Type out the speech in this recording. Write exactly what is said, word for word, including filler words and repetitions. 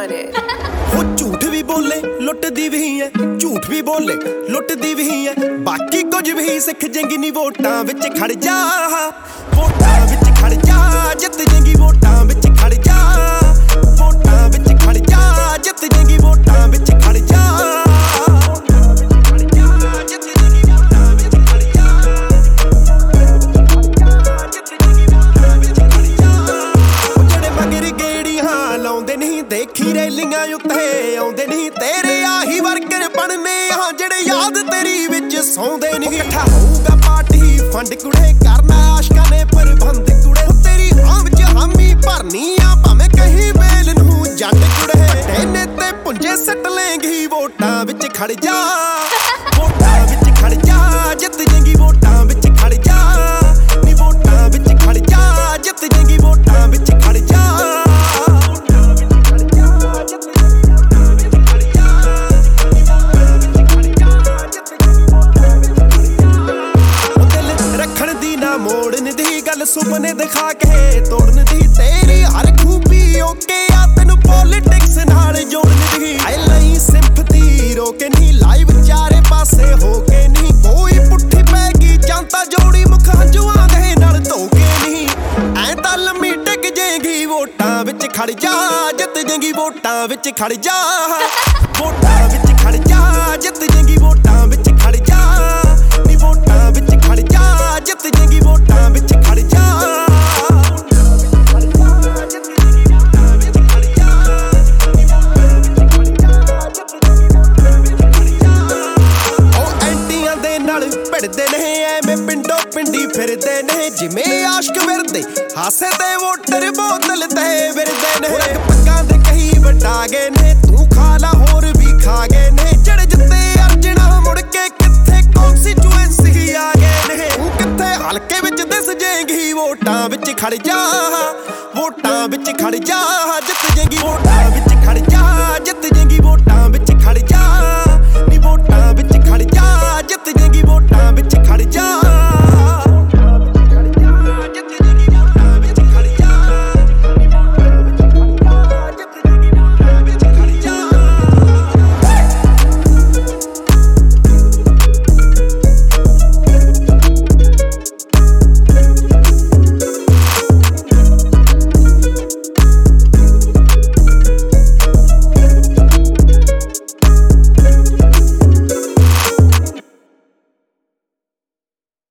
on it. हो झूठ भी बोले लुटदी भी है, झूठ भी बोले लुटदी भी है, बाकी कुछ भी सिख जेंगी नी वोटां विच खड़ जा, वोटां विच खड़ जा, जित जेंगी वोटां विच खड़ जा, वोटां विच खड़ जा, जित जेंगी वोटां विच खड़ जा। देखी रैलियां उत्ते आउंदे नहीं तेरे आही वर्कर बनने हां जेड़े याद तेरी विच सौंदे नहीं। इकट्ठा होऊगा पार्टी फंड कुड़े करना आशकां ने प्रबंध कुड़े, तेरी हां विच हामी भरनी आ भावें कहीं बेल नूं जंड कुड़े, तेने ते पुंजे सट लेंगी वोटां विच खड़ जा, वोटां विच खड़ जा, जित जेंगी वोटां विच खड़ जा, नी वोटां विच खड़ जा, जित जेंगी वोटां विच खड़ जा। मोड़न दी गल सुपने दिखा के तोड़न दी, तेरी हर खूबी ओके आ तेनू पॉलिटिक्स नाल जोड़न दी। आई लई सिंपैथी रोके नहीं लाइव चारे पासे होके नहीं, कोई पुट्ठी पैगी जानता जोड़ी मुख हंजुआं दे नाल धोके नहीं। ऐ तां लम्मी टिक जेंगी वोटां विच खड़ जा, जित जेंगी वोटां विच खड़ जा, वोटां विच खड़ जा, जित जेंगी वोटां विच खड़ जा, नी वोटां विच खड़ जा, जित जेंगी वोटां विच खड़ जा। ਉਹ ਐਂਟੀਆਂ ਦੇ ਨਾਲ ਭਿੜਦੇ ਨੇ ਐਵੇਂ ਪਿੰਡੋਂ ਪਿੰਡੀ ਫਿਰਦੇ ਨੇ, ਜਿਵੇਂ ਆਸ਼ਕ ਵਿਰਦੇ ਹਾਸੇ ਤੇ ਵੋਟਰ ਬੋਤਲ ਤੇ ਵਿਰਦੇ ਨੇ। ਰੰਗ ਪੱਗਾਂ ਦੇ ਕਹੀ ਵਟਾ ਗਏ ਨੇ, ਤੂੰ ਖਾ ਲਾ ਹੋਰ ਵੀ ਖਾ ਗਏ ਨੇ, ਜਿਹੜੇ ਜਿੱਤੇ ਅਰਜਣਾ ਮੁੜ ਕੇ ਕਿੱਥੇ ਕੌਂਸਟੀਚੁਐਂਸੀ ਆ ਗਏ ਨੇ। ਤੂੰ ਕਿੱਥੇ ਹਲਕੇ ਵਿੱਚ ਦਿਸ ਜੇਂਗੀ ਵੋਟਾਂ ਵਿੱਚ ਖੜ ਜਾ, ਵੋਟਾਂ ਵਿੱਚ ਖੜ ਜਾ, ਜਿੱਤ ਜੇਂਗੀ ਵੋਟਾਂ।